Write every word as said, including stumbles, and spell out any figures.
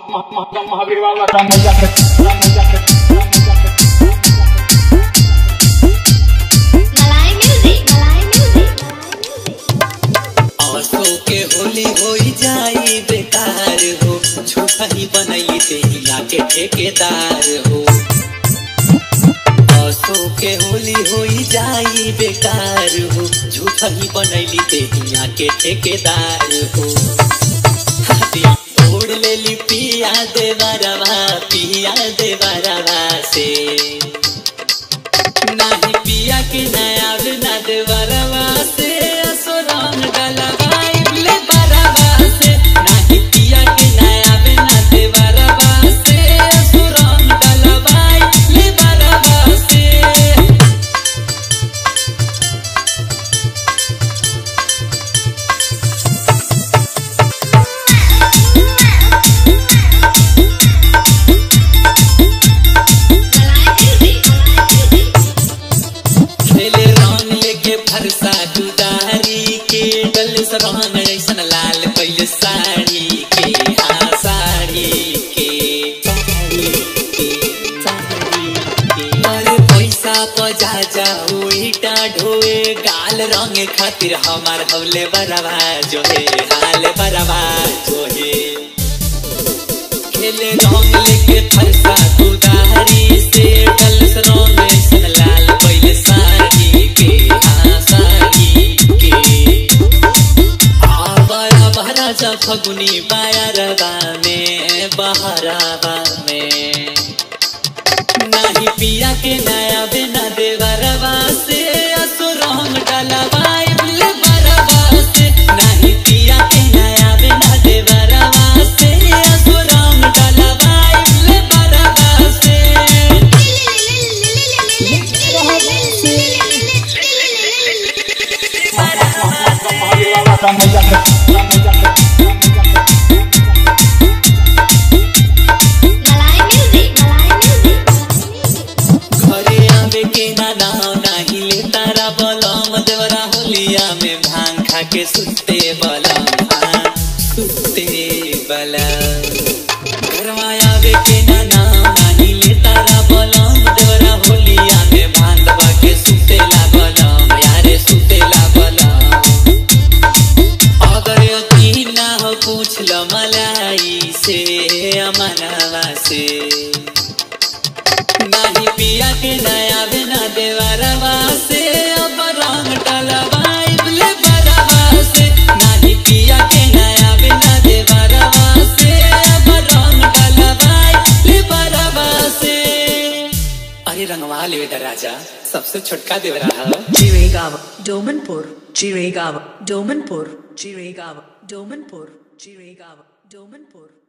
महावीर बाबा का मजा मलाई म्यूजिक मलाई म्यूजिक आंसू के होली होई जाई बेकार हो, झूठा ही बनाई तेहिया के ठेकेदार हो। आंसू के होली होई जाई बेकार हो, झूठा ही बनैली तेहिया के ठेकेदार हो। तोड़ ले ली पिया देवरवा पिया देवरवा से, नहीं पिया के नया बिना देवरवा से, असो रंग डलवाई ले बरवा से, नहीं पिया के नया बिना देवरवा से, असो रंग डलवाई ले बरवा से। फरसा दुदारी के डल सरहन ऐसन लाल पहले साड़ी के, हाँ साड़ी के अरे पैसा पजा जाओ ईटा ढोए, गाल रंग खातिर हमार हौले बरवा जो है, हाल बरवा जो है। खेले रंग लेके फरसा दुदारी से, डल सरहन ऐसन लाल पहले साड़ी के, फगुनी बायरवा में बहरावा में, नहीं पिया के नया बिना देवरवा से, असो रंग डलवाई ले बरवा से, नहीं पिया के नया बिना देवरवा से, असो रंग डलवाई ले बरवा से। महावीर बाबा का मजा के सुते बलम सुते बलम, घरवा आवे के ना नाम नहीं ले तारा बलम, देवरा होलिया में भांगवा के सुते ला बलम, यारे सुते ला बलम। अगर यकीन ना हो पूछ लो मलाई से अमनवा से, नहीं पिया के नया बिना देवरवा से, अब रंग डलवाई ले बरवा से, नहीं पिया के नया बिना देवरवा से, अब रंग डलवाई ले बरवा से। अरे रंगवा ले बेटा राजा, सबसे छोटका देवरा है। चिरेगाव डोमनपुर चिरेगाव डोमनपुर चिरेगाव डोमनपुर चिरेगाव डोमनपुर।